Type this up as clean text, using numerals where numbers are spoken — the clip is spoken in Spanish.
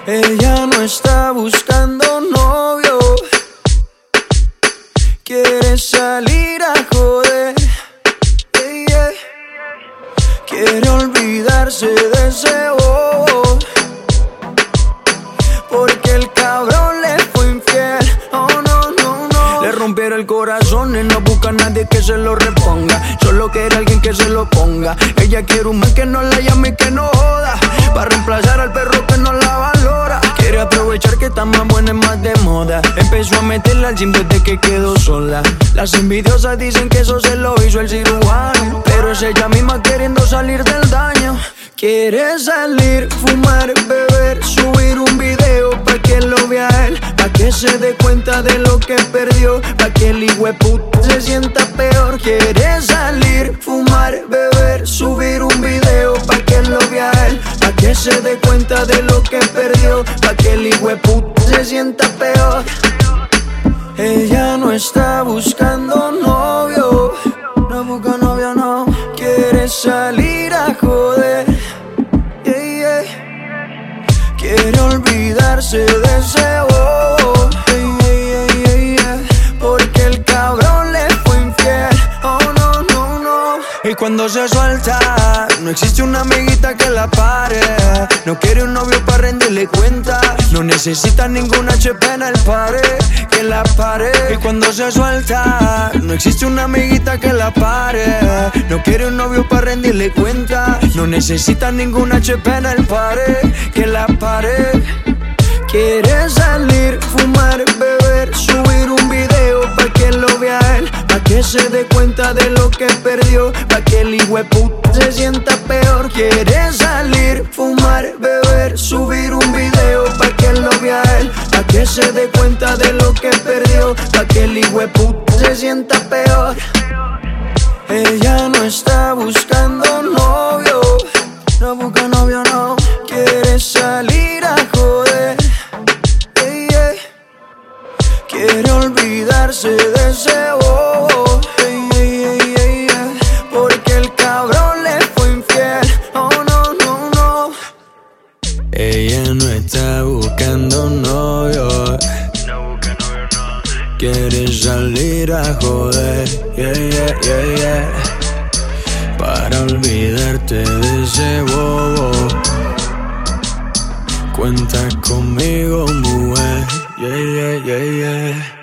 Ella no está buscando novio, quiere salir a joder, yeah, yeah. Quiere olvidarse de ese bobo, porque el cabrón le fue infiel. Oh no, no, no. Le rompieron el corazón y no busca a nadie que se lo reponga, solo quiere alguien que se lo ponga. Ella quiere un man que no la llame y que no joda, para reemplazar al perro que no la valora. Quiere aprovechar que está más buena y más de moda. Empezó a meterla al gym desde que quedó sola. Las envidiosas dicen que eso se lo hizo el cirujano, pero es ella misma queriendo salir del daño. Quiere salir, fumar, beber, subir un video pa' que lo vea él, pa' que se dé cuenta de lo que perdió, pa' que el hijueputa se sienta peor. Quiere salir, fumar, beber, subir un video pa' que lo vea él, pa' que se dé cuenta de lo que perdió, pa' que el hijueputa se sienta peor. Ella no está buscando novio, no busca novio, no. Quiere salir a joder, yeah, yeah. Quiere olvidarse de ese bobo, yeah, yeah, yeah, yeah. Porque el cabrón le fue infiel. Oh no, no, no. Y cuando se suelta, no existe una amiguita que la pare. No quiere un novio para rendirle cuenta, no necesita ningún HP en el pared que la pare. Y cuando se suelta, no existe una amiguita que la pare. No quiere un novio para rendirle cuenta, no necesita ningún HP en el pared que la pare. Quiere salir, fumar, beber, subir un video pa' que lo vea él, pa' que se dé cuenta de lo que perdió, pa' que el hijueputa se sienta peor. Quiere salir, fumar, beber, subir un video pa' que lo vea él, pa' que se dé cuenta de lo que perdió, pa' que el hijueputa se sienta peor. Ella no está buscando novio, no busca novio, no. Quiere salir a joder, yeah, yeah. Quiere olvidarse de ese bobo, yeah, yeah, yeah, yeah. Porque el cabrón le fue infiel. Oh no, no, no. Ella no está buscando novio, no busca novio, no. Quiere salir a joder, yeah, yeah, yeah, yeah. Para olvidarte de ese bobo. Cuenta conmigo, mujer, yeah, yeah, yeah, yeah.